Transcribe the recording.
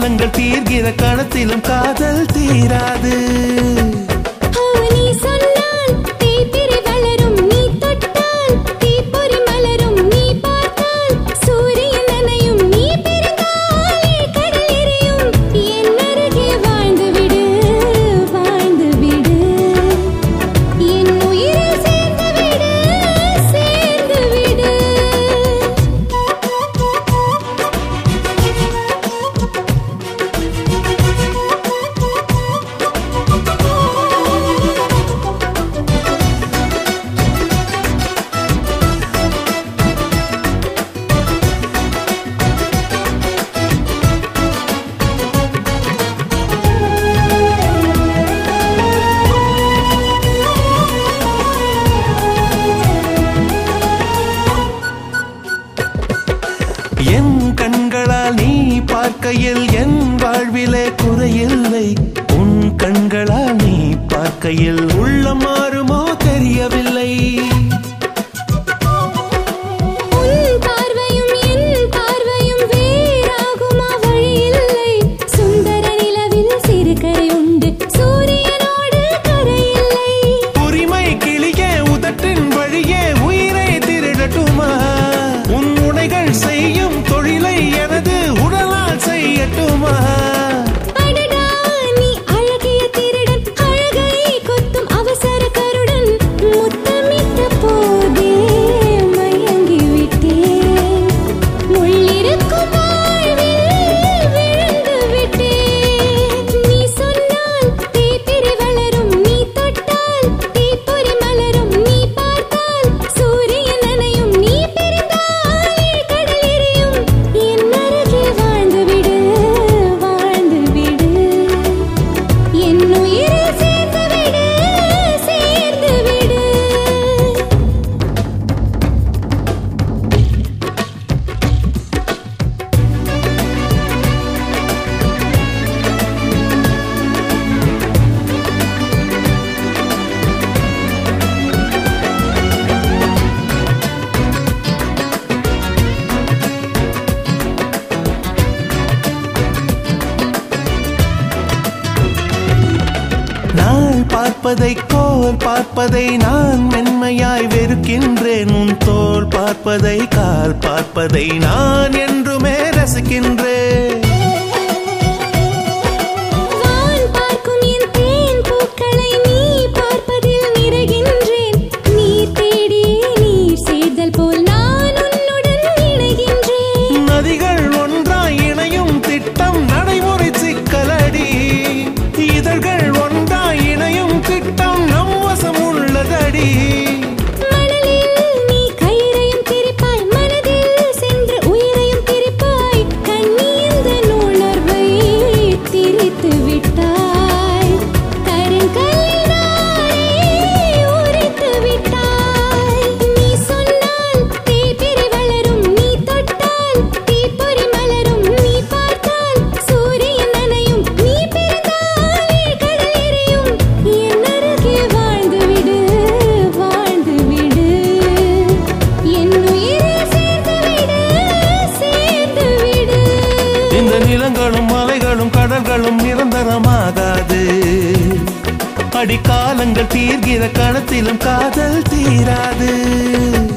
காலங்கள் தீர்கிற கணத்திலும் காதல் தீராது. என் கண்களால் நீ பார்க்கையில் என் வாழ்விலே குறையில்லை. உன் கண்களால் நீ பார்க்கையில் உள்ளம் மாறுமோ தெரியவில்லை. உரிமை கிளியே உதட்டின் வழியே உயிரை திருடட்டுமா? உன் உடைகள் செய்யும் தொழிலை எனது உடலால் செய்யட்டுமா? நீ அழகிய திருடன், அழகை கொத்தும் அவசர கருடன், முத்தமிட்ட போதே மயங்கி விட்டேன். முள்ளிருக்கும் வாழ்வில் விழுந்து விட்டேன். நீ சொன்னால் தீப்பிரி வளரும், நீ தொட்டால் தீப்பொறி மலரும், நீ பார்த்தால் சூரியன் நனையும், நீ பிரிந்தால் கடல் எரியும். என் அருகே வாழ்ந்து விடு, வாழ்ந்து விடு, என் உயிரை சேர்ந்து விடு, சேர்ந்து விடு. நாள் பார்ப்பதை கோல் பார்ப்பதை நான் மென்மையாய் வெறுக்கின்றேன். உன் தோல் பார்ப்பதை கால் பார்ப்பதை நான் என்றுமே ரசிக்கின்றேன். வான் பார்க்கும் என் தேன் பூக்களை நீ பார்ப்பதில் நிறைகின்றேன். நீர் தேடி நீர் சேர்தல் போல் நான் உன்னுடன் இணைகின்றேன். நதிகள் ஒன்றாய் இணையும் திட்டம் நடைமுறை சிக்கலடி. இதழ்கள் ஒன்றாய் இணையும் திட்டம் நம் வசம் உள்ளதடி. மணலில் நீ கயிறையும் திரிப்பாய், மனதில் சென்று உயிரையும் திரிப்பாய். கண்ணீந்த உணர்வை திரித்து விட்டாய், கருங்கல்லில் நானே உரைத்து விட்டாய். நீ சொன்னால் தீப்பிரி வளரும், நீ தொட்டால் தீப்பொறி மலரும், நீ பார்த்தால் சூரியன் நனையும், நீ பிரிந்தால் கடல் எரியும். என் அருகே வாழ்ந்து விடு, வாழ்ந்து விடு, என் உயிரை சேர்ந்து விடு, சேர்ந்து விடு. இந்த நிலங்களும் மலைகளும் கடல்களும் நிரந்தரமாகாது. அடிக்காலங்கள் தீர்கிற கணத்திலும் காதல் தீராது.